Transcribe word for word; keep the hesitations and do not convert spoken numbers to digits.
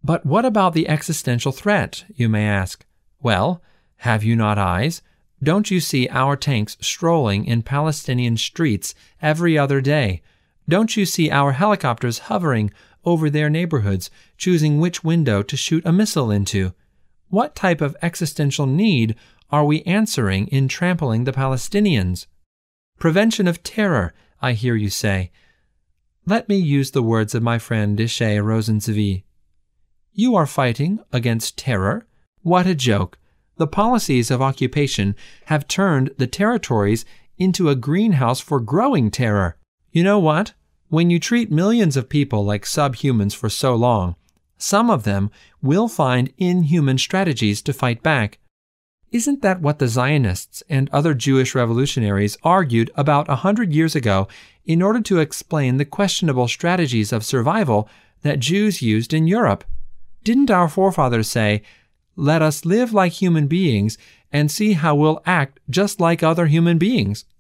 But what about the existential threat, you may ask? Well, have you not eyes? Don't you see our tanks strolling in Palestinian streets every other day? Don't you see our helicopters hovering over their neighborhoods, choosing which window to shoot a missile into? What type of existential need are we answering in trampling the Palestinians? Prevention of terror, I hear you say. Let me use the words of my friend Ishay Rosenzweig. You are fighting against terror? What a joke! The policies of occupation have turned the territories into a greenhouse for growing terror. You know what? When you treat millions of people like subhumans for so long, some of them will find inhuman strategies to fight back. Isn't that what the Zionists and other Jewish revolutionaries argued about a hundred years ago in order to explain the questionable strategies of survival that Jews used in Europe? Didn't our forefathers say, "Let us live like human beings and see how we'll act just like other human beings"?